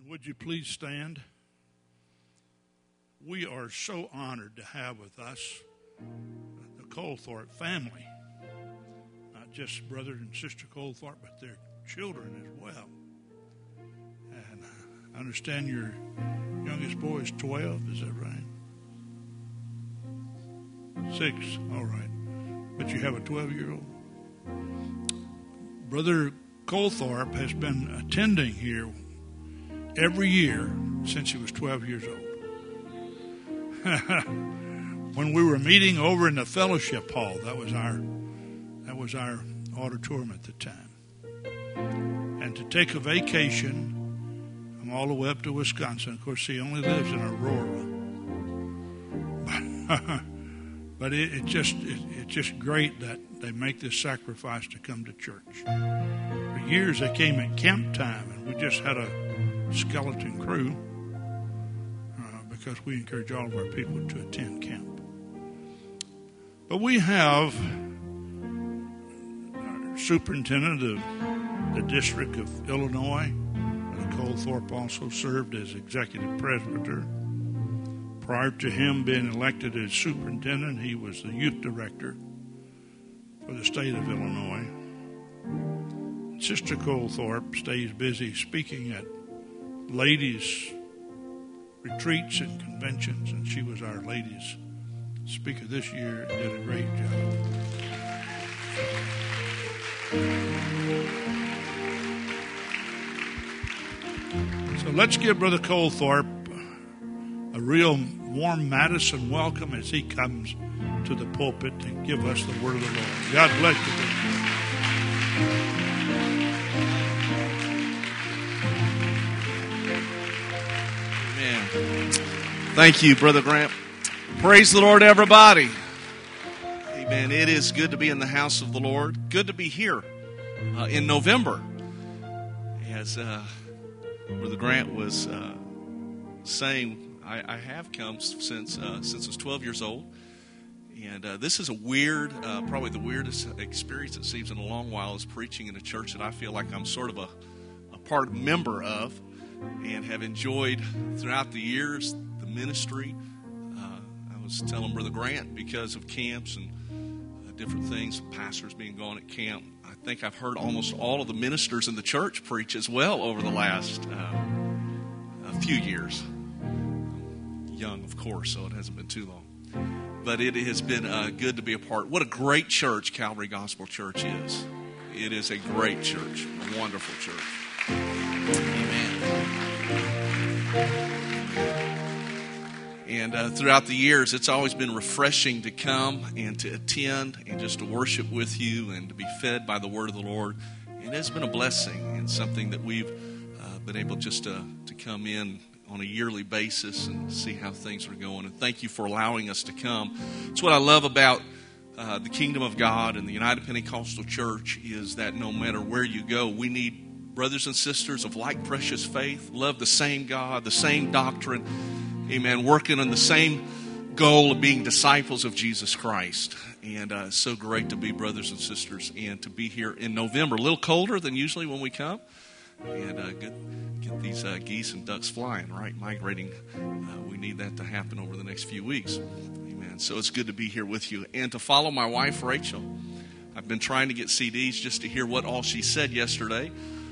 Would you please stand? We are so honored to have with us the Colthorpe family. Not just brother and sister Colthorpe, but their children as well. And I understand your youngest boy is 12, is that right? 6, all right. But you have a 12-year-old? Brother Colthorpe has been attending here every year since he was 12 years old. When we were meeting over in the fellowship hall, that was our auditorium at the time. And to take a vacation, I'm all the way up to Wisconsin. Of course, he only lives in Aurora. But it's just great that they make this sacrifice to come to church. For years they came at camp time, and we just had a skeleton crew because we encourage all of our people to attend camp. But we have our superintendent of the District of Illinois. Colthorpe also served as executive presbyter. Prior to him being elected as superintendent, he was the youth director for the state of Illinois. Sister Colthorpe stays busy speaking at ladies' retreats and conventions, and she was our ladies' speaker this year and did a great job. So let's give Brother Colthorpe a real warm Madison welcome as he comes to the pulpit and give us the word of the Lord. God bless you. Amen. Thank you, Brother Grant. Praise the Lord, everybody. Amen. It is good to be in the house of the Lord. Good to be here in November. As Brother Grant was saying, I have come since I was 12 years old. And this is a weird, probably the weirdest experience it seems in a long while, is preaching in a church that I feel like I'm sort of a member of, and have enjoyed throughout the years the ministry. I was telling Brother Grant, because of camps and different things, pastors being gone at camp, I think I've heard almost all of the ministers in the church preach as well over the last few years. Young, of course, so it hasn't been too long. But it has been good to be a part. What a great church Calvary Gospel Church is. It is a great church, a wonderful church. Amen. And throughout the years, it's always been refreshing to come and to attend and just to worship with you and to be fed by the word of the Lord. And it's been a blessing and something that we've been able just to come in on a yearly basis and see how things are going. And thank you for allowing us to come. It's what I love about the kingdom of God and the United Pentecostal Church, is that no matter where you go, we need brothers and sisters of like precious faith, love the same God, the same doctrine, amen, working on the same goal of being disciples of Jesus Christ. And it's so great to be brothers and sisters and to be here in November. A little colder than usually when we come. And get these geese and ducks flying, right? Migrating. We need that to happen over the next few weeks. Amen. So it's good to be here with you. And to follow my wife, Rachel. I've been trying to get CDs just to hear what all she said yesterday.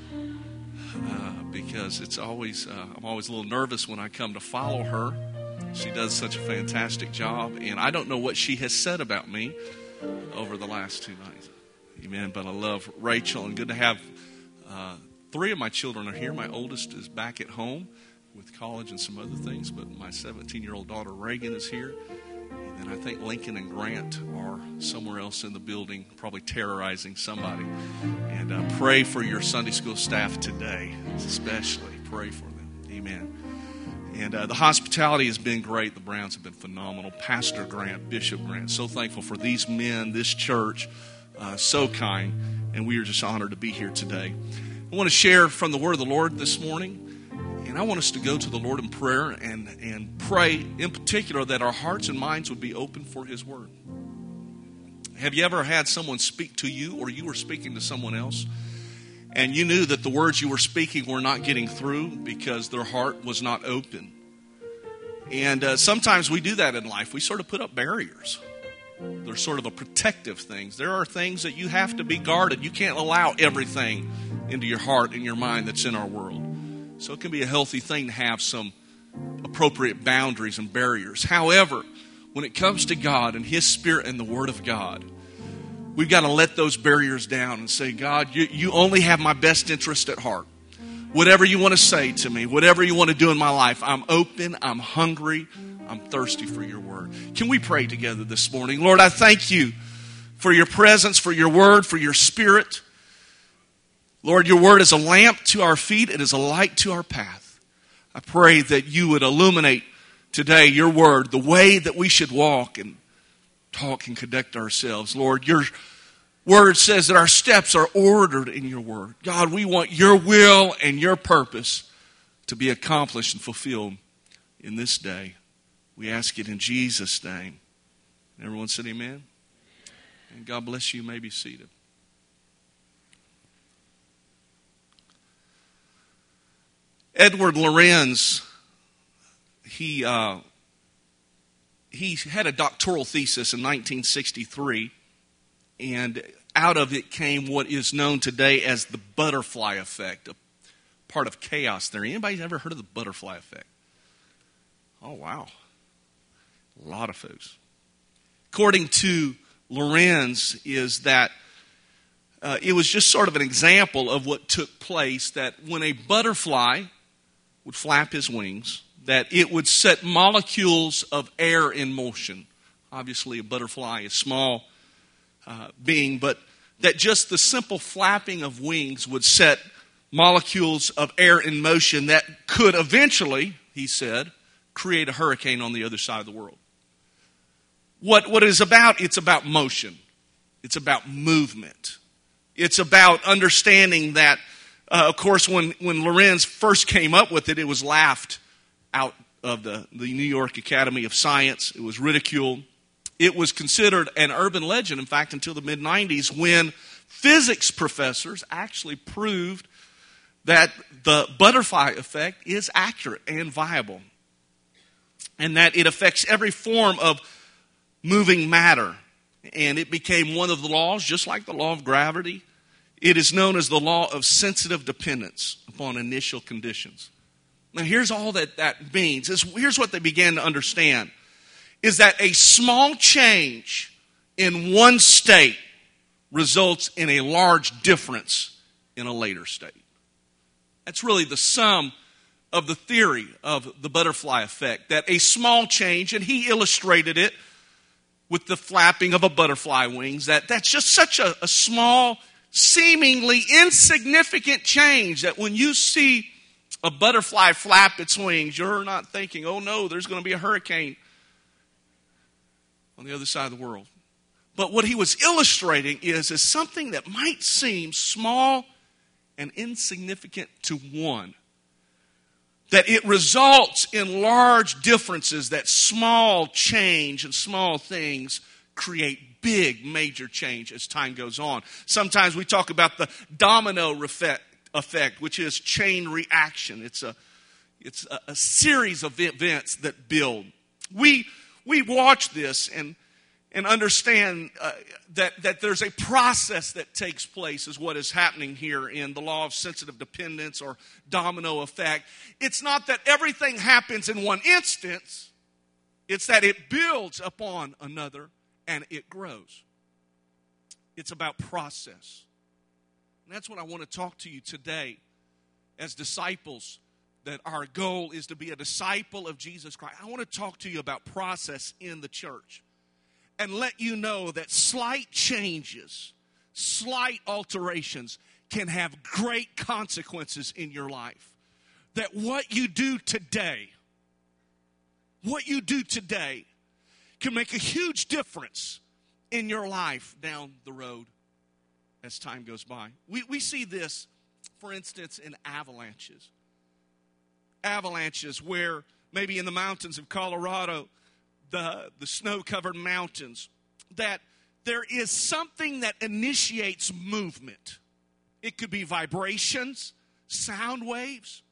Because it's always, I'm always a little nervous when I come to follow her. She does such a fantastic job. And I don't know what she has said about me over the last 2 nights. Amen. But I love Rachel, and good to have 3 of my children are here. My oldest is back at home with college and some other things, but my 17-year-old daughter Reagan is here. And then I think Lincoln and Grant are somewhere else in the building, probably terrorizing somebody. And pray for your Sunday school staff today, especially. Pray for them. Amen. And the hospitality has been great. The Browns have been phenomenal. Pastor Grant, Bishop Grant, so thankful for these men, this church, so kind. And we are just honored to be here today. I want to share from the word of the Lord this morning, and I want us to go to the Lord in prayer and pray in particular that our hearts and minds would be open for His word. Have you ever had someone speak to you, or you were speaking to someone else, And you knew that the words you were speaking were not getting through because their heart was not open. And sometimes we do that in life. We sort of put up barriers. They're sort of a protective things. There are things that you have to be guarded. You can't allow everything into your heart and your mind that's in our world. So it can be a healthy thing to have some appropriate boundaries and barriers. However, when it comes to God and His Spirit and the Word of God, we've got to let those barriers down and say, God, you only have my best interest at heart. Whatever you want to say to me, whatever you want to do in my life, I'm open, I'm hungry, I'm thirsty for your word. Can we pray together this morning? Lord, I thank you for your presence, for your word, for your Spirit. Lord, your word is a lamp to our feet. It is a light to our path. I pray that you would illuminate today your word, the way that we should walk and talk and conduct ourselves. Lord, your word says that our steps are ordered in your word. God, we want your will and your purpose to be accomplished and fulfilled in this day. We ask it in Jesus' name. Everyone said amen. And God bless you. You may be seated. Edward Lorenz, he had a doctoral thesis in 1963, and out of it came what is known today as the butterfly effect, a part of chaos theory. Anybody ever heard of the butterfly effect? Oh, wow. A lot of folks. According to Lorenz, is that it was just sort of an example of what took place, that when a butterfly would flap his wings, that it would set molecules of air in motion. Obviously, a butterfly is a small being, but that just the simple flapping of wings would set molecules of air in motion that could eventually, he said, create a hurricane on the other side of the world. What it is about, it's about motion. It's about movement. It's about understanding that, of course, when Lorenz first came up with it, it was laughed out of the New York Academy of Science. It was ridiculed. It was considered an urban legend, in fact, until the mid-90s, when physics professors actually proved that the butterfly effect is accurate and viable, and that it affects every form of moving matter. And it became one of the laws, just like the law of gravity. It is known as the law of sensitive dependence upon initial conditions. Now, here's all that means. Here's what they began to understand, is that a small change in one state results in a large difference in a later state. That's really the sum of the theory of the butterfly effect, that a small change, and he illustrated it with the flapping of a butterfly wings, that's just such a small, seemingly insignificant change that when you see a butterfly flap its wings, you're not thinking, oh no, there's going to be a hurricane on the other side of the world. But what he was illustrating is something that might seem small and insignificant to one, that it results in large differences, that small change and small things create big, major change as time goes on. Sometimes we talk about the domino effect, which is chain reaction. It's a series of events that build. We watch this and understand that there's a process that takes place, is what is happening here in the law of sensitive dependence or domino effect. It's not that everything happens in one instance. It's that it builds upon another and it grows. It's about process. And that's what I want to talk to you today as disciples, that our goal is to be a disciple of Jesus Christ. I want to talk to you about process in the church and let you know that slight changes, slight alterations can have great consequences in your life. That what you do today can make a huge difference in your life down the road as time goes by. We see this, for instance, in avalanches. Avalanches where maybe in the mountains of Colorado, the snow-covered mountains, that there is something that initiates movement. It could be vibrations, sound waves,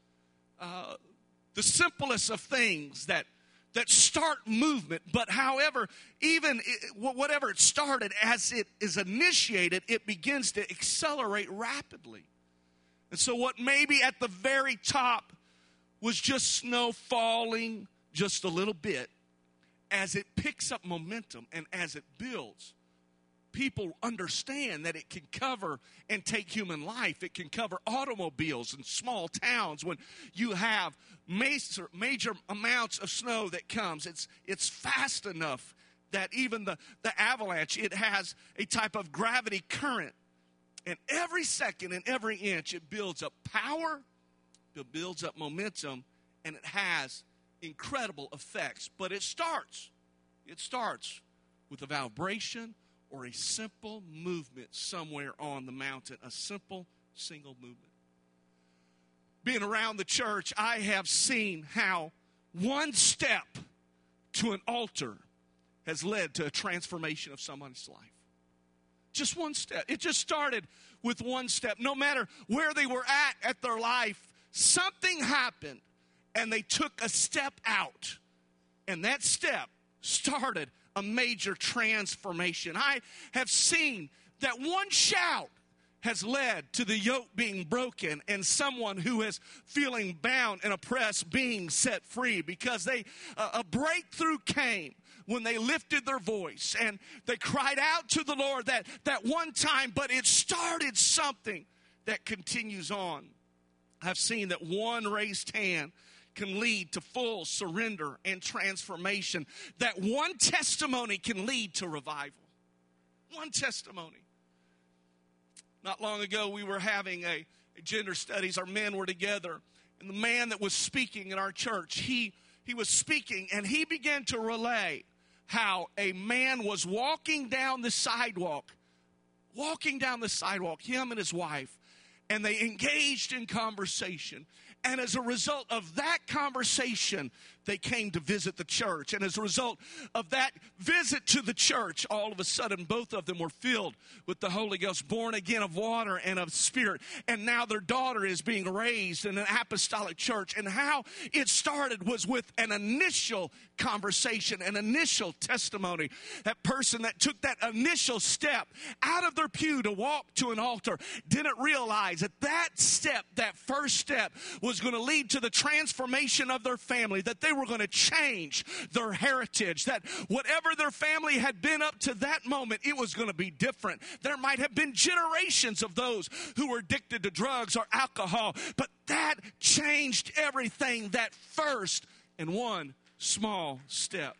the simplest of things that start movement. But however, even whatever it started, as it is initiated, it begins to accelerate rapidly. And so what maybe at the very top was just snow falling just a little bit, as it picks up momentum and as it builds, people understand that it can cover and take human life. It can cover automobiles and small towns. When you have major amounts of snow that comes, it's fast enough that even the avalanche, it has a type of gravity current. And every second and every inch, it builds up power, it builds up momentum, and it has incredible effects. But it starts with a vibration or a simple movement somewhere on the mountain, a simple, single movement. Being around the church, I have seen how one step to an altar has led to a transformation of someone's life. Just one step. It just started with one step. No matter where they were at their life, something happened and they took a step out. And that step started a major transformation. I have seen that one shout has led to the yoke being broken and someone who is feeling bound and oppressed being set free, because a breakthrough came when they lifted their voice and they cried out to the Lord that one time, but it started something that continues on. I've seen that one raised hand can lead to full surrender and transformation. That one testimony can lead to revival. One testimony. Not long ago, we were having a gender studies. Our men were together. And the man that was speaking in our church, he was speaking, and he began to relay how a man was walking down the sidewalk, him and his wife, and they engaged in conversation. And as a result of that conversation, they came to visit the church. And as a result of that visit to the church, all of a sudden, both of them were filled with the Holy Ghost, born again of water and of spirit. And now their daughter is being raised in an apostolic church. And how it started was with an initial conversation, an initial testimony. That person that took that initial step out of their pew to walk to an altar didn't realize that step, that first step, was going to lead to the transformation of their family, that they were going to change their heritage, that whatever their family had been up to that moment, it was going to be different. There might have been generations of those who were addicted to drugs or alcohol, but that changed everything, that first and one small step.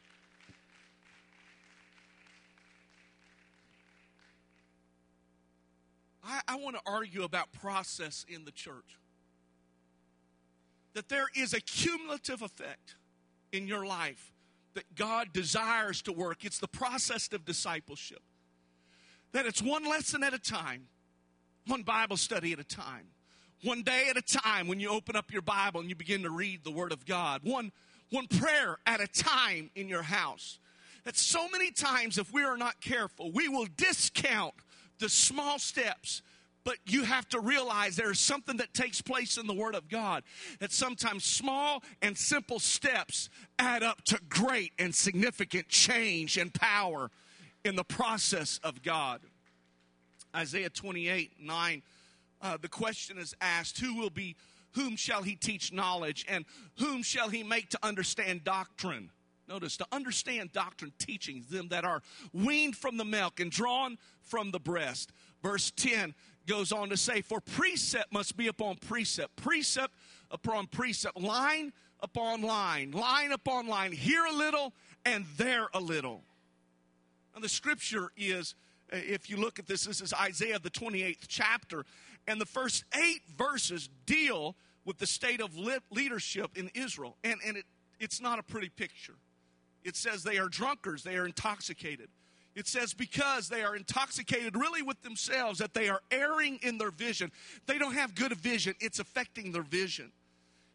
I want to argue about process in the church. That there is a cumulative effect in your life that God desires to work. It's the process of discipleship. That it's one lesson at a time, one Bible study at a time, one day at a time when you open up your Bible and you begin to read the Word of God, one prayer at a time in your house. That so many times, if we are not careful, we will discount the small steps. But you have to realize there's something that takes place in the Word of God, that sometimes small and simple steps add up to great and significant change and power in the process of God. Isaiah 28:9, the question is asked, whom shall he teach knowledge, and whom shall he make to understand doctrine? Notice, to understand doctrine, teaching them that are weaned from the milk and drawn from the breast. Verse 10 goes on to say, for precept must be upon precept, precept upon precept, line upon line upon line, here a little and there a little. Now the scripture is, if you look at this is Isaiah the 28th chapter, and the first 8 verses deal with the state of leadership in Israel. And it's not a pretty picture. It says they are drunkards, they are intoxicated. It says because they are intoxicated really with themselves, that they are erring in their vision. They don't have good vision. It's affecting their vision.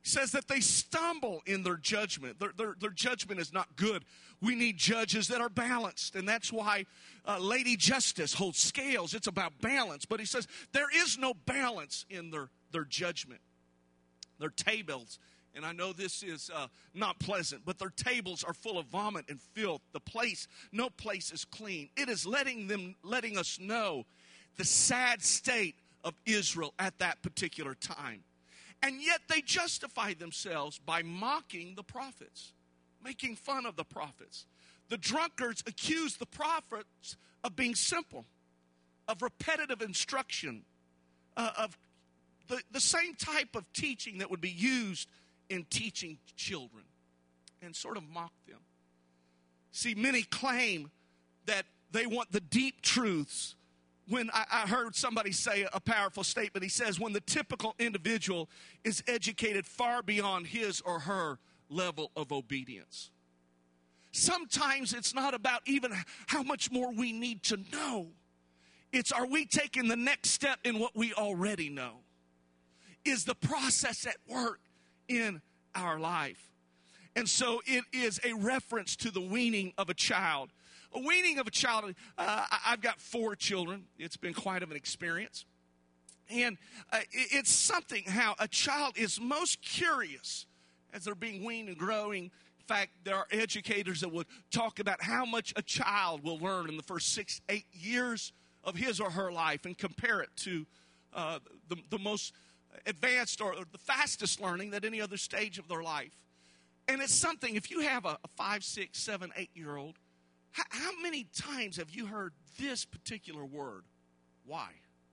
He says that they stumble in their judgment. Their judgment is not good. We need judges that are balanced, and that's why Lady Justice holds scales. It's about balance. But he says there is no balance in their judgment. Their tables, and I know this is not pleasant, but their tables are full of vomit and filth. No place is clean. It is letting us know the sad state of Israel at that particular time. And yet they justify themselves by mocking the prophets, making fun of the prophets. The drunkards accuse the prophets of being simple, of repetitive instruction, of the same type of teaching that would be used in teaching children, and sort of mock them. See, many claim that they want the deep truths. When I heard somebody say a powerful statement, he says, when the typical individual is educated far beyond his or her level of obedience. Sometimes it's not about even how much more we need to know. It's, are we taking the next step in what we already know? Is the process at work in our life? And so it is a reference to the weaning of a child. A weaning of a child, I've got 4 children. It's been quite of an experience. And it's something how a child is most curious as they're being weaned and growing. In fact, there are educators that would talk about how much a child will learn in the first 6-8 years of his or her life and compare it to the most advanced or the fastest learning at any other stage of their life. And it's something, if you have a 5, 6, 7, 8-year-old, how many times have you heard this particular word? Why?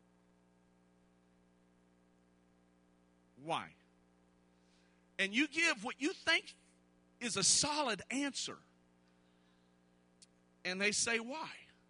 Why? And you give what you think is a solid answer. And they say, why?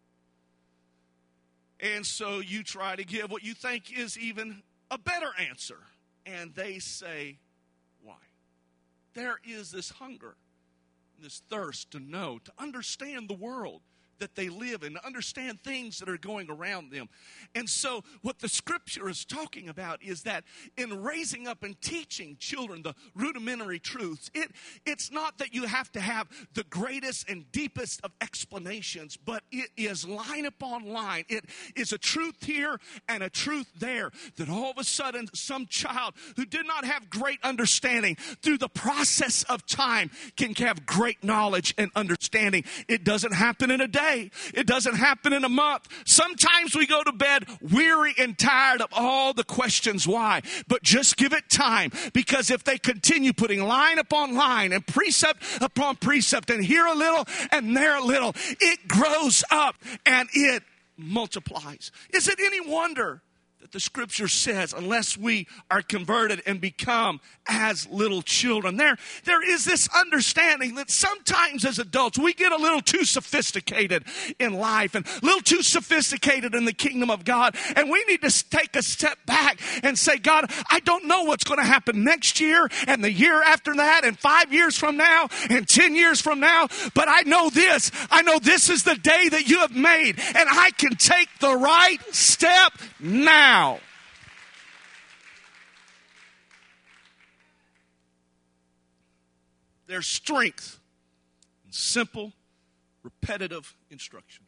And so you try to give what you think is even a better answer. And they say, why? There is this hunger, this thirst to know, to understand the world that they live in, to understand things that are going around them. And so what the scripture is talking about is that in raising up and teaching children the rudimentary truths, it's not that you have to have the greatest and deepest of explanations, but it is line upon line. It is a truth here and a truth there, that all of a sudden some child who did not have great understanding through the process of time can have great knowledge and understanding. It doesn't happen in a day. It doesn't happen in a month. Sometimes we go to bed weary and tired of all the questions why. But just give it time, because if they continue putting line upon line and precept upon precept and here a little and there a little, it grows up and it multiplies. Is it any wonder that the scripture says, unless we are converted and become as little children? There is this understanding that sometimes as adults, we get a little too sophisticated in life and a little too sophisticated in the kingdom of God. And we need to take a step back and say, God, I don't know what's going to happen next year and the year after that and 5 years from now and 10 years from now. But I know this. I know this is the day that you have made, and I can take the right step now. There's strength in simple, repetitive instruction.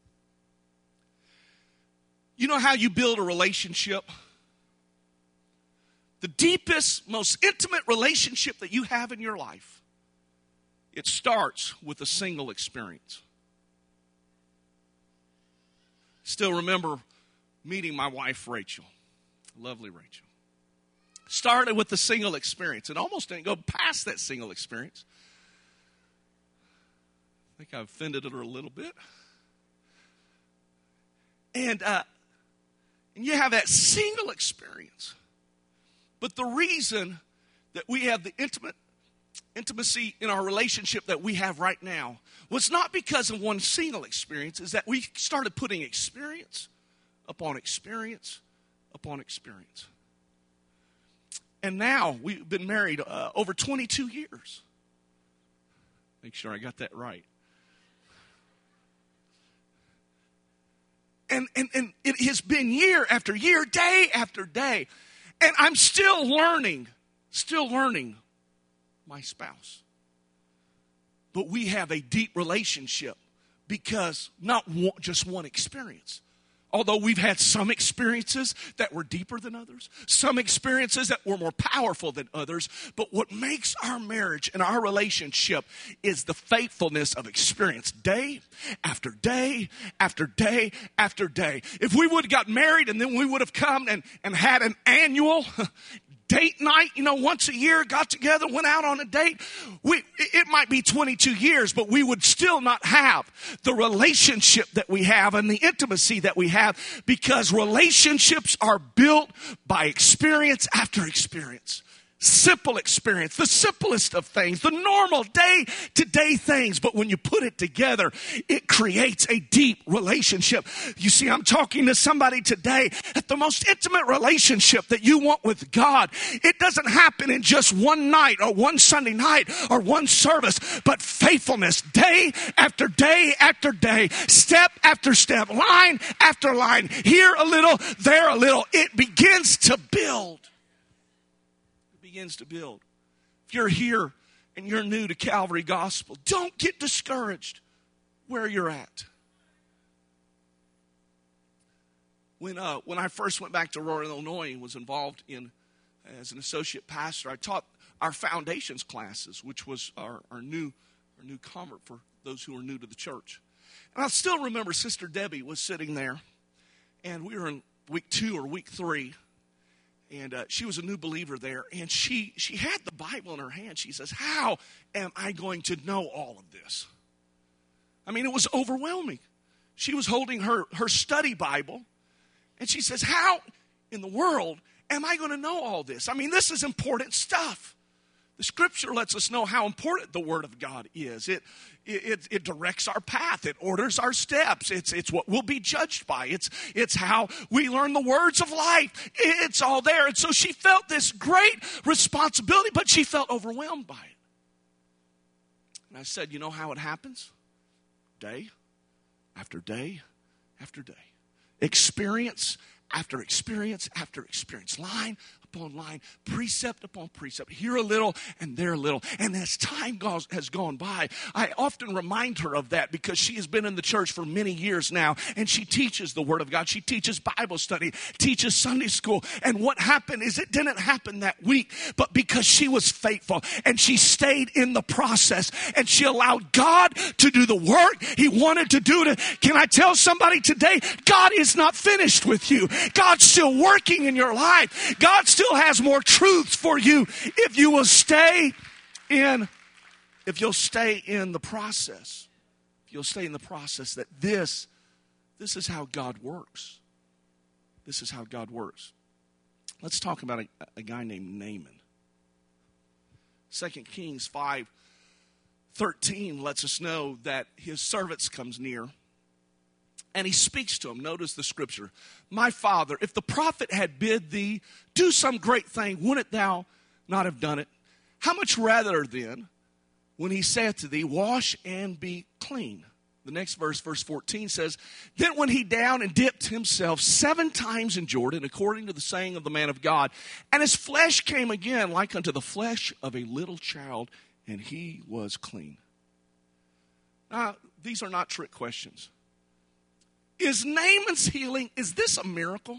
You know how you build a relationship? The deepest, most intimate relationship that you have in your life, it starts with a single experience. Still remember meeting my wife, Rachel. Lovely Rachel. Started with a single experience and almost didn't go past that single experience. I think I offended her a little bit. And you have that single experience. But the reason that we have the intimacy in our relationship that we have right now was not because of one single experience. Is that we started putting experience upon experience upon experience. And now we've been married over 22 years. Make sure I got that right. And it has been year after year, day after day. And I'm still learning still learning my spouse. But we have a deep relationship because not just one experience. Although we've had some experiences that were deeper than others, some experiences that were more powerful than others, but what makes our marriage and our relationship is the faithfulness of experience day after day after day after day. If we would have got married and then we would have come and had an annual date night, once a year, got together, went out on a date. It might be 22 years, but we would still not have the relationship that we have and the intimacy that we have, because relationships are built by experience after experience. Simple experience, the simplest of things, the normal day-to-day things. But when you put it together, it creates a deep relationship. You see, I'm talking to somebody today that the most intimate relationship that you want with God, it doesn't happen in just one night or one Sunday night or one service, but faithfulness day after day after day, step after step, line after line, here a little, there a little. It begins to build. If you're here and you're new to Calvary Gospel, don't get discouraged where you're at. When I first went back to Aurora, Illinois, and was involved as an associate pastor, I taught our foundations classes, which was our new convert for those who are new to the church. And I still remember Sister Debbie was sitting there, and we were in week 2 or week 3. And she was a new believer there, and she had the Bible in her hand. She says, how am I going to know all of this? I mean, it was overwhelming. She was holding her study Bible, and she says, how in the world am I going to know all this? I mean, this is important stuff. The Scripture lets us know how important the Word of God is. It directs our path. It orders our steps. It's what we'll be judged by. It's how we learn the words of life. It's all there. And so she felt this great responsibility, but she felt overwhelmed by it. And I said, you know how it happens? Day after day after day. Experience after experience after experience. Line upon line, precept upon precept, here a little and there a little. And as time has gone by, I often remind her of that, because she has been in the church for many years now, and she teaches the Word of God. She teaches Bible study, teaches Sunday school. And what happened is, it didn't happen that week, but because she was faithful and she stayed in the process and she allowed God to do the work He wanted to do. Can I tell somebody today, God is not finished with you. God's still working in your life. God still has more truths for you if you'll stay in the process. If you'll stay in the process, that this is how God works. This is how God works. Let's talk about a guy named Naaman. 2 Kings 5:13 lets us know that his servants comes near, and he speaks to him. Notice the scripture. My father, if the prophet had bid thee do some great thing, wouldn't thou not have done it? How much rather then, when he saith to thee, wash and be clean? The next verse, verse 14 says, then went he down and dipped himself 7 times in Jordan, according to the saying of the man of God. And his flesh came again like unto the flesh of a little child, and he was clean. Now, these are not trick questions. Is Naaman's healing, is this a miracle?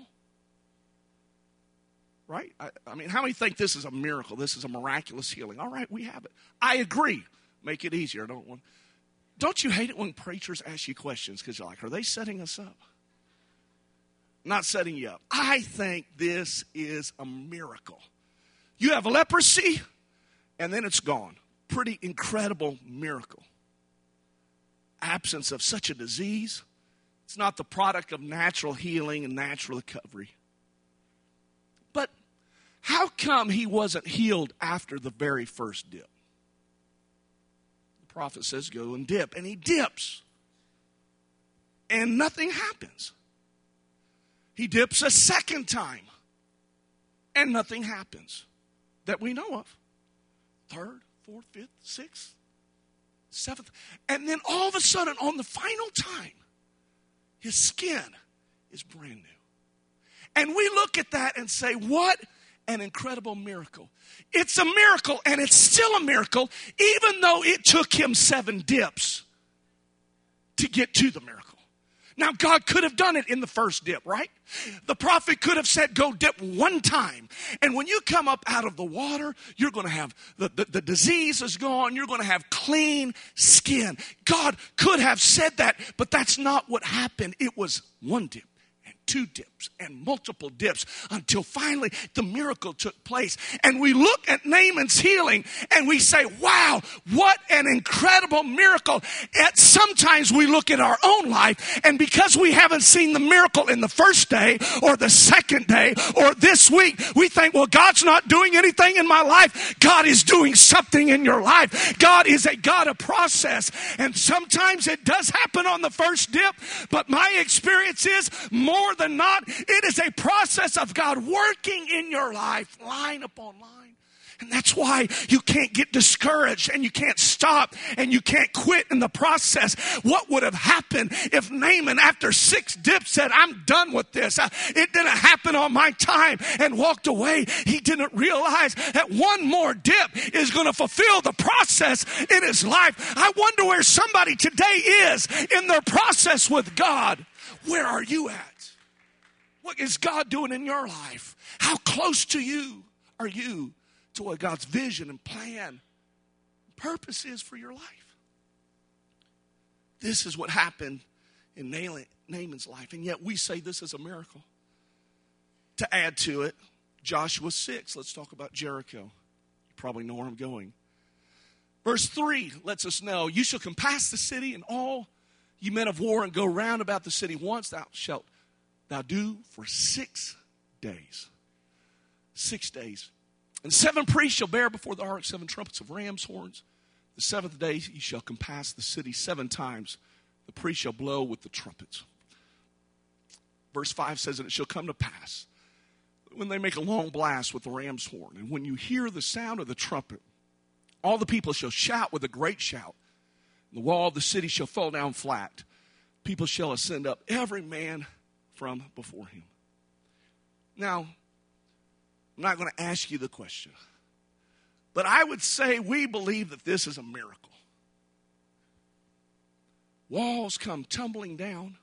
Right? I mean, how many think this is a miracle? This is a miraculous healing. All right, we have it. I agree. Make it easier. Don't you hate it when preachers ask you questions, because you're like, are they setting us up? Not setting you up. I think this is a miracle. You have leprosy, and then it's gone. Pretty incredible miracle. Absence of such a disease. It's not the product of natural healing and natural recovery. But how come he wasn't healed after the very first dip? The prophet says, go and dip. And he dips. And nothing happens. He dips a second time. And nothing happens that we know of. 3rd, 4th, 5th, 6th, 7th. And then all of a sudden, on the final time, his skin is brand new. And we look at that and say, what an incredible miracle. It's a miracle, and it's still a miracle, even though it took him 7 dips to get to the miracle. Now, God could have done it in the first dip, right? The prophet could have said, go dip 1 time. And when you come up out of the water, you're going to have the disease is gone. You're going to have clean skin. God could have said that, but that's not what happened. It was 1 dip. 2 dips and multiple dips until finally the miracle took place. And we look at Naaman's healing and we say, wow, what an incredible miracle. And sometimes we look at our own life, and because we haven't seen the miracle in the first day or the second day or this week, we think, well, God's not doing anything in my life. God is doing something in your life. God is a God of process. And sometimes it does happen on the first dip, but my experience is more than not, it is a process of God working in your life, line upon line. And that's why you can't get discouraged and you can't stop and you can't quit in the process. What would have happened if Naaman, after 6 dips, said, I'm done with this. It didn't happen on my time, and walked away? He didn't realize that 1 more dip is going to fulfill the process in his life. I wonder where somebody today is in their process with God. Where are you at? What is God doing in your life? How close to you are you to what God's vision and plan and purpose is for your life? This is what happened in Naaman's life, and yet we say this is a miracle. To add to it, Joshua 6, let's talk about Jericho. You probably know where I'm going. Verse 3 lets us know, you shall compass the city and all you men of war and go round about the city once. Thou shalt thou do for 6 days. 6 days. And 7 priests shall bear before the ark 7 trumpets of ram's horns. The 7th day ye shall compass the city 7 times. The priest shall blow with the trumpets. Verse 5 says, and it shall come to pass when they make a long blast with the ram's horn, and when you hear the sound of the trumpet, all the people shall shout with a great shout. The wall of the city shall fall down flat. People shall ascend up, every man from before him. Now, I'm not going to ask you the question, but I would say we believe that this is a miracle. Walls come tumbling down.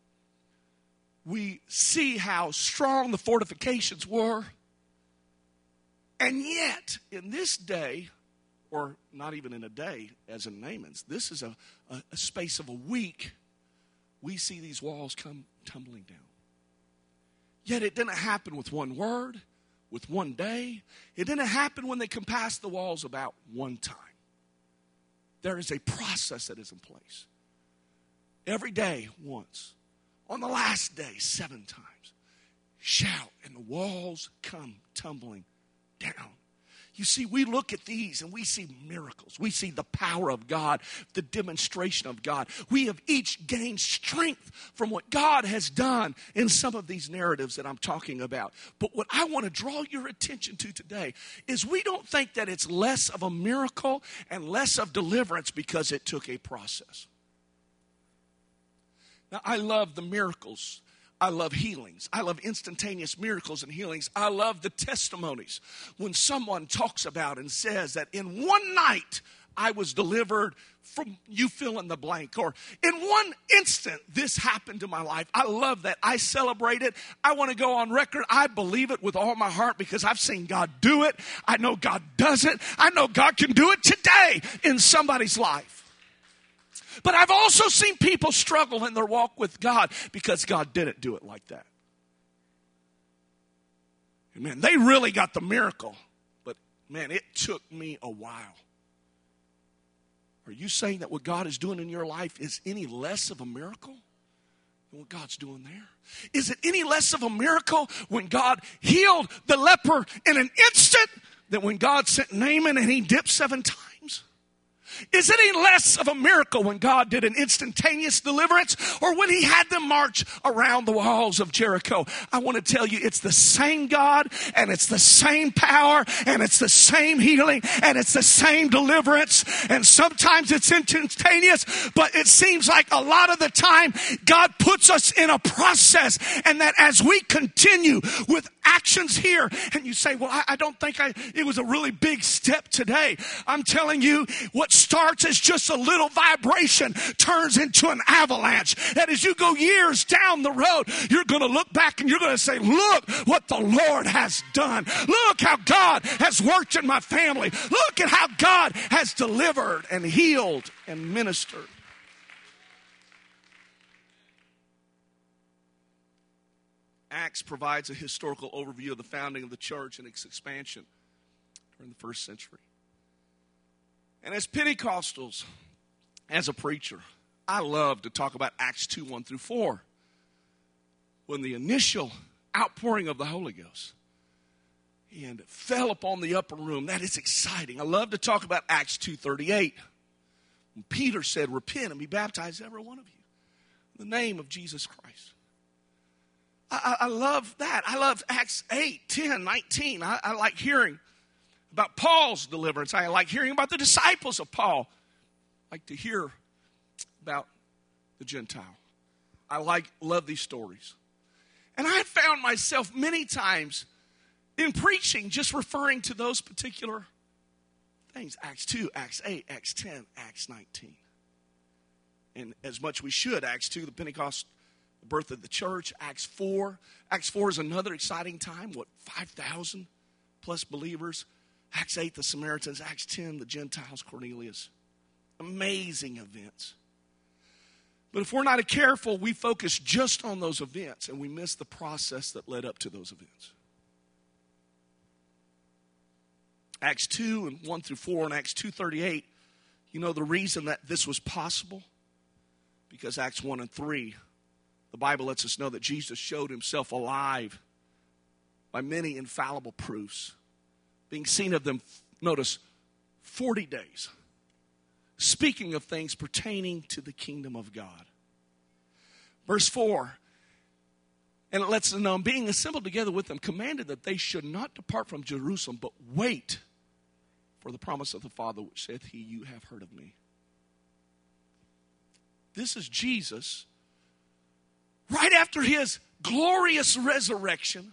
We see how strong the fortifications were. And yet, in this day, or not even in a day as in Naaman's, this is a space of a week, we see these walls come tumbling down. Yet it didn't happen with 1 word, with 1 day. It didn't happen when they compassed the walls about 1 time. There is a process that is in place. Every day, once. On the last day, 7 times. Shout, and the walls come tumbling down. You see, we look at these and we see miracles. We see the power of God, the demonstration of God. We have each gained strength from what God has done in some of these narratives that I'm talking about. But what I want to draw your attention to today is we don't think that it's less of a miracle and less of deliverance because it took a process. Now, I love the miracles. I love healings. I love instantaneous miracles and healings. I love the testimonies when someone talks about and says that in 1 night I was delivered from you fill in the blank, or in 1 instant this happened to my life. I love that. I celebrate it. I want to go on record. I believe it with all my heart because I've seen God do it. I know God does it. I know God can do it today in somebody's life. But I've also seen people struggle in their walk with God because God didn't do it like that. Man, they really got the miracle, but man, it took me a while. Are you saying that what God is doing in your life is any less of a miracle than what God's doing there? Is it any less of a miracle when God healed the leper in an instant than when God sent Naaman and he dipped 7 times? Is it any less of a miracle when God did an instantaneous deliverance or when he had them march around the walls of Jericho? I want to tell you, it's the same God and it's the same power and it's the same healing and it's the same deliverance. And sometimes it's instantaneous, but it seems like a lot of the time God puts us in a process, and that as we continue without actions here. And you say, well, I don't think it was a really big step today. I'm telling you, what starts as just a little vibration turns into an avalanche. That as you go years down the road, you're going to look back and you're going to say, look what the Lord has done. Look how God has worked in my family. Look at how God has delivered and healed and ministered. Acts provides a historical overview of the founding of the church and its expansion during the first century. And as Pentecostals, as a preacher, I love to talk about Acts 2, 1 through 4. When the initial outpouring of the Holy Ghost and it fell upon the upper room, that is exciting. I love to talk about Acts 2:38. When Peter said, repent and be baptized, every one of you, in the name of Jesus Christ. I love that. I love Acts 8, 10, 19. I like hearing about Paul's deliverance. I like hearing about the disciples of Paul. I like to hear about the Gentile. I love these stories. And I found myself many times in preaching just referring to those particular things. Acts 2, Acts 8, Acts 10, Acts 19. And as much we should, Acts 2, the Pentecost, the birth of the church. Acts 4. Acts 4 is another exciting time. 5,000 plus believers. Acts 8, the Samaritans. Acts 10, the Gentiles, Cornelius. Amazing events. But if we're not careful, we focus just on those events and we miss the process that led up to those events. Acts 2 and 1 through 4 and Acts 2:38, you know the reason that this was possible? Because Acts 1 and 3, the Bible lets us know that Jesus showed himself alive by many infallible proofs, being seen of them, notice, 40 days, speaking of things pertaining to the kingdom of God. Verse 4, and it lets us know, being assembled together with them, commanded that they should not depart from Jerusalem, but wait for the promise of the Father, which saith he, you have heard of me. This is Jesus, right after his glorious resurrection,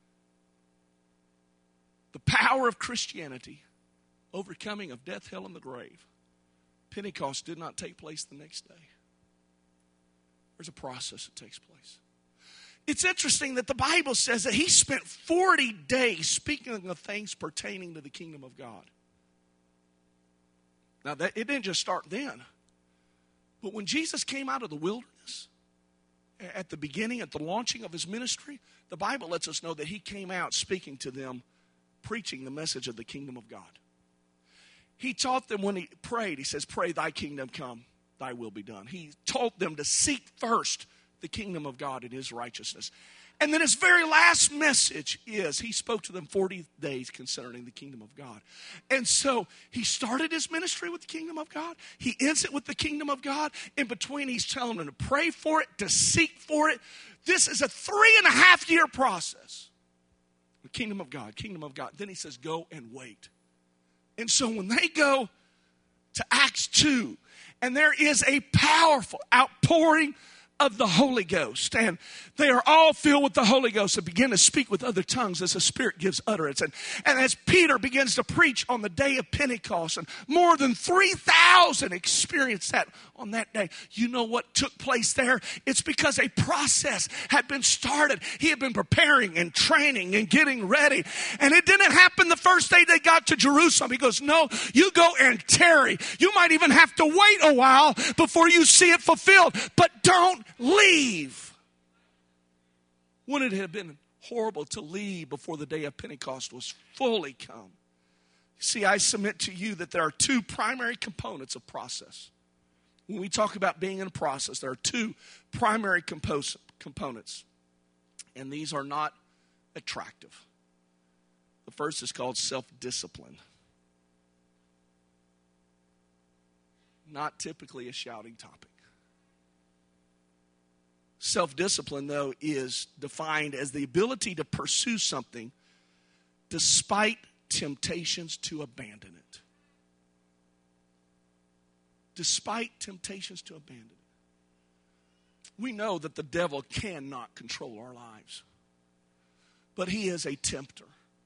the power of Christianity, overcoming of death, hell, and the grave. Pentecost did not take place the next day. There's a process that takes place. It's interesting that the Bible says that he spent 40 days speaking of things pertaining to the kingdom of God. Now, it didn't just start then. But when Jesus came out of the wilderness, at the beginning, at the launching of his ministry, the Bible lets us know that he came out speaking to them, preaching the message of the kingdom of God. He taught them when he prayed, he says, pray thy kingdom come, thy will be done. He taught them to seek first the kingdom of God and his righteousness. And then his very last message is, he spoke to them 40 days concerning the kingdom of God. And so he started his ministry with the kingdom of God. He ends it with the kingdom of God. In between, he's telling them to pray for it, to seek for it. This is a 3.5 year process. The kingdom of God, kingdom of God. Then he says, go and wait. And so when they go to Acts 2, and there is a powerful outpouring of the Holy Ghost, and they are all filled with the Holy Ghost and begin to speak with other tongues as the Spirit gives utterance. And as Peter begins to preach on the day of Pentecost, and more than 3,000 experienced that on that day. You know what took place there? It's because a process had been started. He had been preparing and training and getting ready. And it didn't happen the first day they got to Jerusalem. He goes, no, you go and tarry. You might even have to wait a while before you see it fulfilled. But don't leave. Wouldn't it have been horrible to leave before the day of Pentecost was fully come? See, I submit to you that there are two primary components of process. When we talk about being in a process, there are two primary components. And these are not attractive. The first is called self-discipline. Not typically a shouting topic. Self-discipline, though, is defined as the ability to pursue something despite temptations to abandon it. Despite temptations to abandon it. We know that the devil cannot control our lives. but he is a tempter.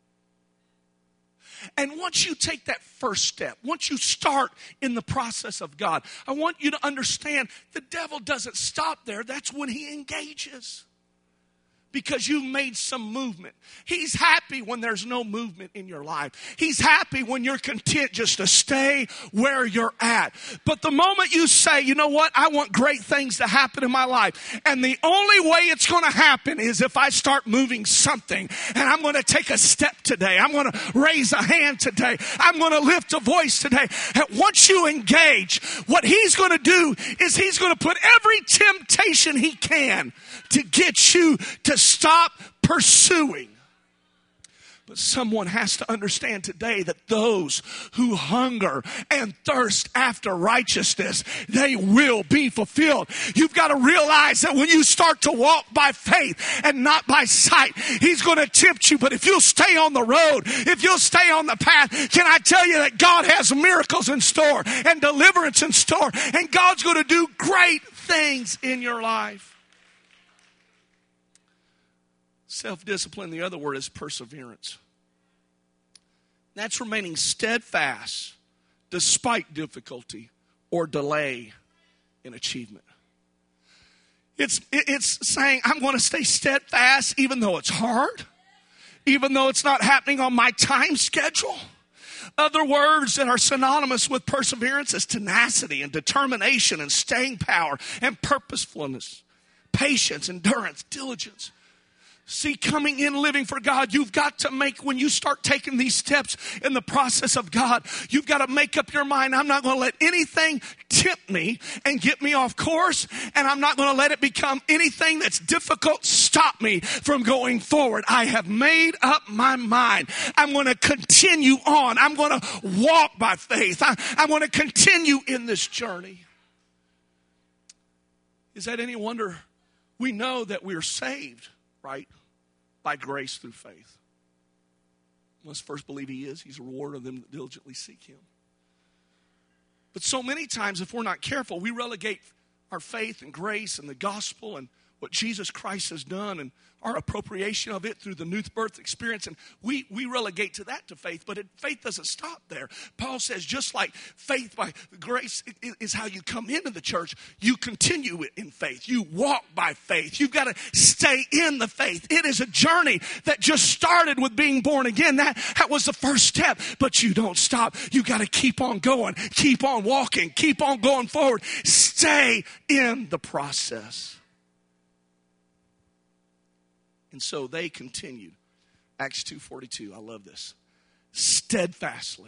And once you take that first step, once you start in the process of God, I want you to understand the devil doesn't stop there. That's when he engages. Because you've made some movement. He's happy when there's no movement in your life. He's happy when you're content just to stay where you're at. But the moment you say, you know what, I want great things to happen in my life, and the only way it's going to happen is if I start moving something, and I'm going to take a step today. I'm going to raise a hand today. I'm going to lift a voice today. And once you engage, what he's going to do is he's going to put every temptation he can to get you to stop pursuing. But someone has to understand today that those who hunger and thirst after righteousness, they will be fulfilled. You've got to realize that when you start to walk by faith and not by sight, he's going to tempt you. But if you'll stay on the road, if you'll stay on the path, can I tell you that God has miracles in store and deliverance in store, and God's going to do great things in your life. Self-discipline, the other word is perseverance. That's remaining steadfast despite difficulty or delay in achievement. It's saying, I'm going to stay steadfast even though it's hard, even though it's not happening on my time schedule. Other words that are synonymous with perseverance is tenacity and determination and staying power and purposefulness, patience, endurance, diligence. See, coming in living for God, you've got to make, when you start taking these steps in the process of God, you've got to make up your mind, I'm not going to let anything tempt me and get me off course, and I'm not going to let it become anything that's difficult stop me from going forward. I have made up my mind. I'm going to continue on. I'm going to walk by faith. I'm going to continue in this journey. Is that any wonder? We know that we're saved, right? By grace through faith. We must first believe he is. He's a rewarder of them that diligently seek him. But so many times, if we're not careful, we relegate our faith and grace and the gospel and what Jesus Christ has done and our appropriation of it through the new birth experience, and we relegate to that to faith, but faith doesn't stop there. Paul says just like faith by grace is how you come into the church, you continue it in faith. You walk by faith. You've got to stay in the faith. It is a journey that just started with being born again. That was the first step, but you don't stop. You got to keep on going, keep on walking, keep on going forward. Stay in the process. And so they continued. Acts 2:42, I love this. Steadfastly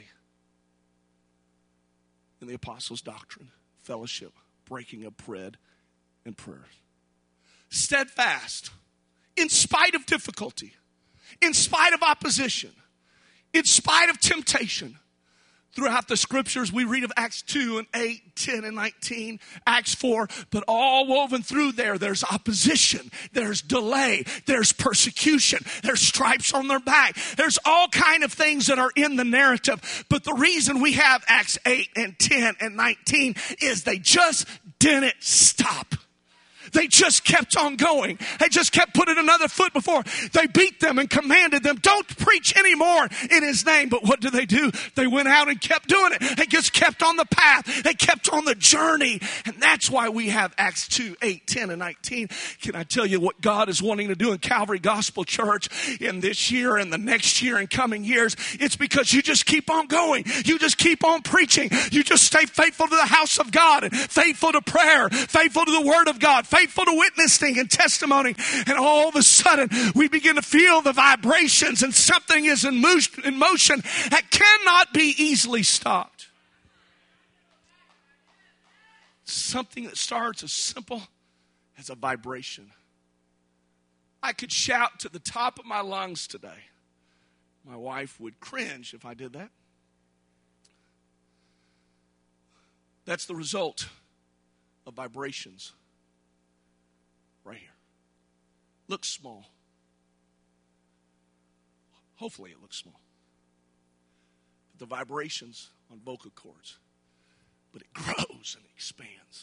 in the apostles' doctrine, fellowship, breaking of bread, and prayers. Steadfast, in spite of difficulty, in spite of opposition, in spite of temptation. Throughout the scriptures, we read of Acts 2 and 8, 10 and 19, Acts 4, but all woven through there's opposition, there's delay, there's persecution, there's stripes on their back. There's all kind of things that are in the narrative. But the reason we have Acts 8 and 10 and 19 is they just didn't stop. They just kept on going. They just kept putting another foot before. They beat them and commanded them, don't preach anymore in his name. But what did they do? They went out and kept doing it. They just kept on the path. They kept on the journey. And that's why we have Acts 2, 8, 10, and 19. Can I tell you what God is wanting to do in Calvary Gospel Church in this year and the next year and coming years? It's because you just keep on going. You just keep on preaching. You just stay faithful to the house of God and faithful to prayer, faithful to the word of God, faithful to witnessing and testimony, and all of a sudden we begin to feel the vibrations and something is in motion that cannot be easily stopped. Something that starts as simple as a vibration. I could shout to the top of my lungs today. My wife would cringe if I did that. That's the result of vibrations. Right here. Looks small. Hopefully it looks small. But the vibrations on vocal cords. But it grows and expands.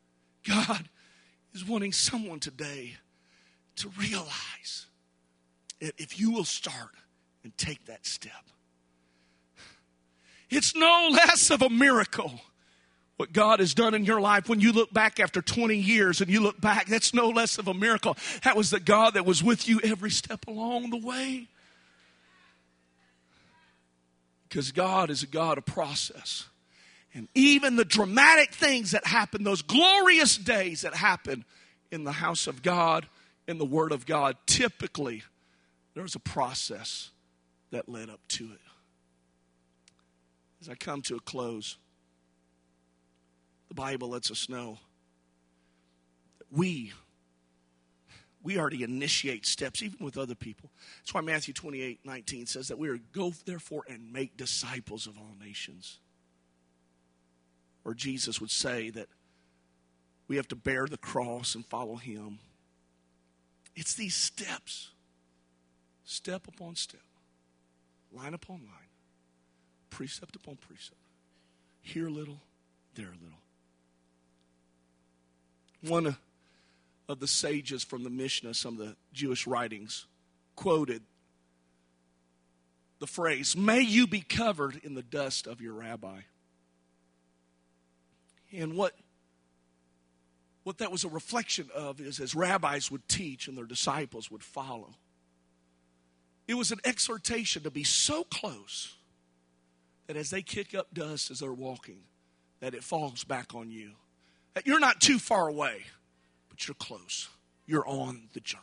God is wanting someone today to realize if you will start and take that step. It's no less of a miracle what God has done in your life when you look back after 20 years and you look back. That's no less of a miracle. That was the God that was with you every step along the way. Because God is a God of process. And even the dramatic things that happen, those glorious days that happen in the house of God, in the Word of God, typically there's a process that led up to it. As I come to a close, the Bible lets us know that we already initiate steps, even with other people. That's why Matthew 28:19 says that we are go therefore and make disciples of all nations. Or Jesus would say that we have to bear the cross and follow him. It's these steps, step upon step, line upon line, precept upon precept, here a little, there a little. One of the sages from the Mishnah, some of the Jewish writings, quoted the phrase, "May you be covered in the dust of your rabbi." And what that was a reflection of is as rabbis would teach and their disciples would follow, it was an exhortation to be so close that as they kick up dust as they're walking, that it falls back on you. That you're not too far away, but you're close. You're on the journey.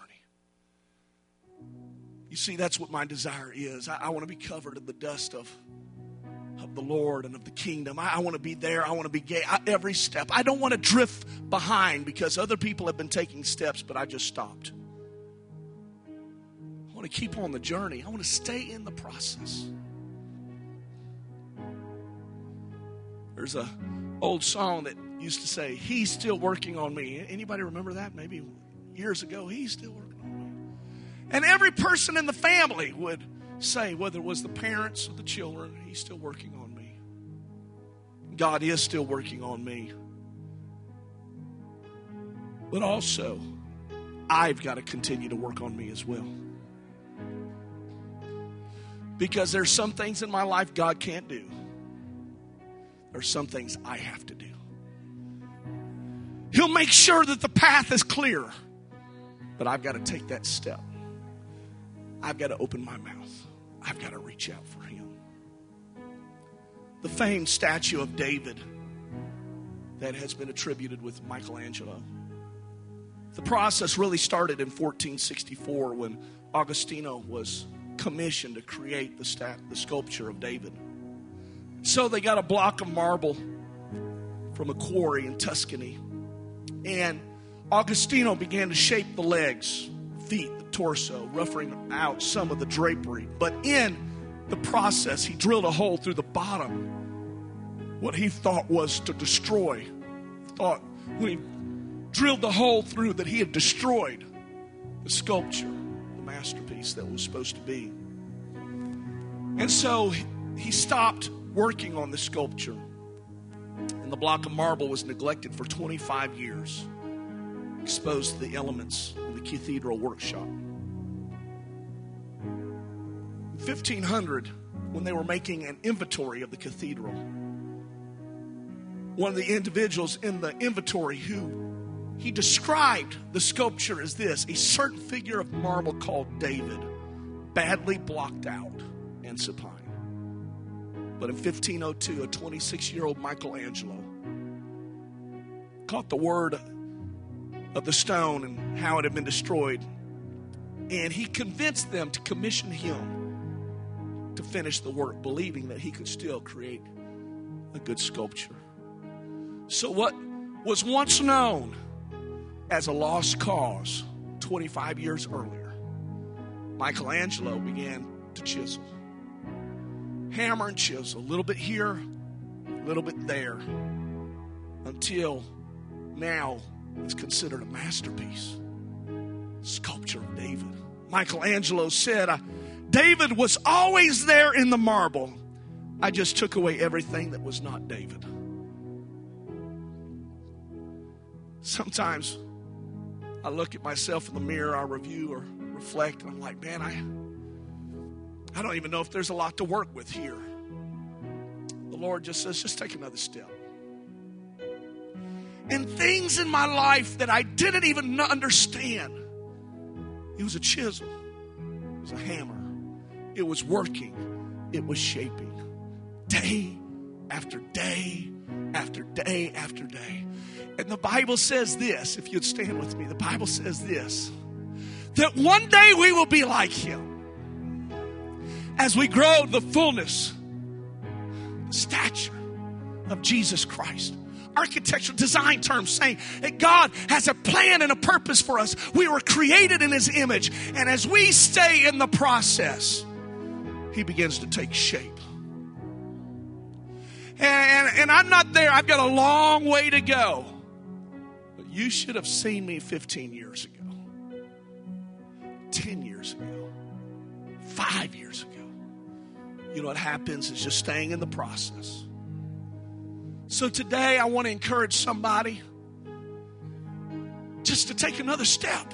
You see, that's what my desire is. I want to be covered in the dust of the Lord and of the kingdom. I want to be there. I want to be every step. I don't want to drift behind because other people have been taking steps, but I just stopped. I want to keep on the journey. I want to stay in the process. There's an old song that used to say, "He's still working on me." Anybody remember that? Maybe years ago, "He's still working on me." And every person in the family would say, whether it was the parents or the children, "He's still working on me." God is still working on me. But also, I've got to continue to work on me as well. Because there's some things in my life God can't do. There's some things I have to do. He'll make sure that the path is clear. But I've got to take that step. I've got to open my mouth. I've got to reach out for him. The famed statue of David that has been attributed with Michelangelo. The process really started in 1464 when Agostino was commissioned to create the sculpture of David. So they got a block of marble from a quarry in Tuscany. And Agostino began to shape the legs, feet, the torso, roughing out some of the drapery. But in the process, he drilled a hole through the bottom, what he thought was to destroy. Thought when he drilled the hole through that he had destroyed the sculpture, the masterpiece that was supposed to be. And so he stopped working on the sculpture. And the block of marble was neglected for 25 years, exposed to the elements in the cathedral workshop. In 1500, when they were making an inventory of the cathedral, one of the individuals in the inventory he described the sculpture as this: a certain figure of marble called David, badly blocked out and supine. But in 1502, a 26-year-old Michelangelo caught the word of the stone and how it had been destroyed, and he convinced them to commission him to finish the work, believing that he could still create a good sculpture. So what was once known as a lost cause 25 years earlier, Michelangelo began to chisel. Hammer and chisel, a little bit here, a little bit there, until now it's considered a masterpiece. Sculpture of David. Michelangelo said, David was always there in the marble. I just took away everything that was not David. Sometimes I look at myself in the mirror, I review or reflect, and I'm like, man, I don't even know if there's a lot to work with here. The Lord just says, just take another step. And things in my life that I didn't even understand. It was a chisel. It was a hammer. It was working. It was shaping. Day after day after day after day. And the Bible says this, if you'd stand with me, the Bible says this, that one day we will be like Him as we grow the fullness, the stature of Jesus Christ. Architectural design terms saying that God has a plan and a purpose for us. We were created in His image. And as we stay in the process, He begins to take shape. And I'm not there. I've got a long way to go. But you should have seen me 15 years ago, 10 years ago, 5 years ago. You know what happens is just staying in the process. So today I want to encourage somebody just to take another step.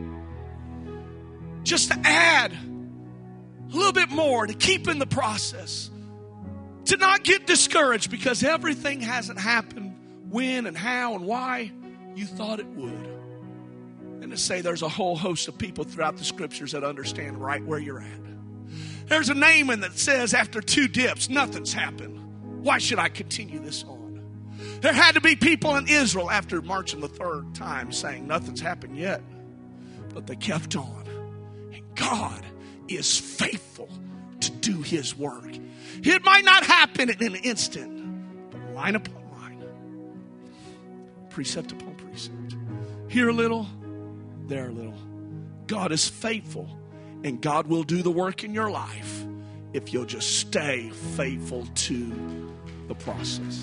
Just to add a little bit more, to keep in the process. To not get discouraged because everything hasn't happened when and how and why you thought it would. And to say there's a whole host of people throughout the scriptures that understand right where you're at. There's a Naaman that says after 2 dips, nothing's happened. Why should I continue this on? There had to be people in Israel after marching the 3rd time saying nothing's happened yet. But they kept on. And God is faithful to do His work. It might not happen in an instant, but line upon line, precept upon precept. Here a little, there a little. God is faithful, and God will do the work in your life if you'll just stay faithful to the process.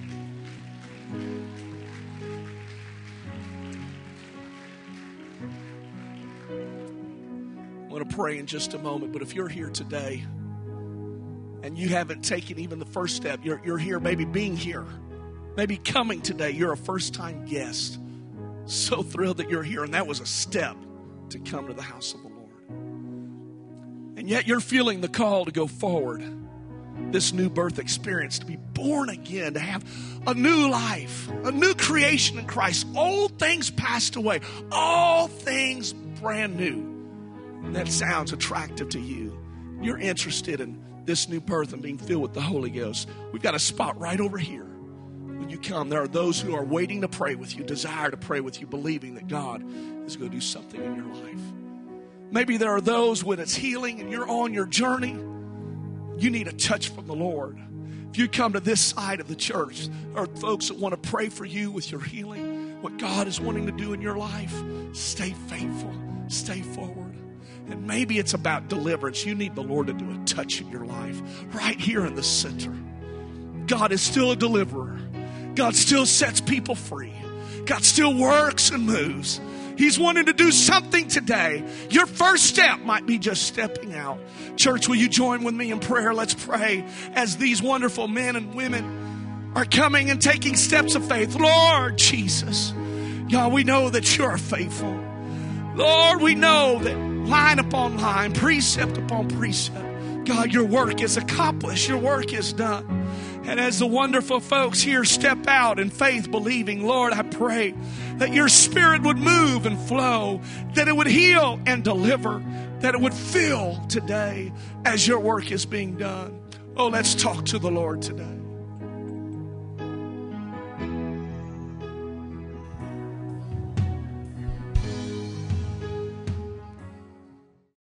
I'm going to pray in just a moment, but if you're here today and you haven't taken even the first step, you're here, maybe being here, maybe coming today, you're a first-time guest. So thrilled that you're here, and that was a step to come to the house of the Lord. And yet you're feeling the call to go forward, this new birth experience, to be born again, to have a new life, a new creation in Christ. Old things passed away, all things brand new. That sounds attractive to you. You're interested in this new birth and being filled with the Holy Ghost. We've got a spot right over here. When you come, there are those who are waiting to pray with you, desire to pray with you, believing that God is going to do something in your life. Maybe there are those when it's healing and you're on your journey, you need a touch from the Lord. If you come to this side of the church, there are folks that want to pray for you with your healing, what God is wanting to do in your life. Stay faithful, stay forward. And maybe it's about deliverance. You need the Lord to do a touch in your life right here in the center. God is still a deliverer. God still sets people free. God still works and moves. He's wanting to do something today. Your first step might be just stepping out. Church, will you join with me in prayer? Let's pray as these wonderful men and women are coming and taking steps of faith. Lord Jesus, God, we know that you are faithful. Lord, we know that line upon line, precept upon precept, God, your work is accomplished. Your work is done. And as the wonderful folks here step out in faith, believing, Lord, I pray that your Spirit would move and flow, that it would heal and deliver, that it would fill today as your work is being done. Oh, let's talk to the Lord today.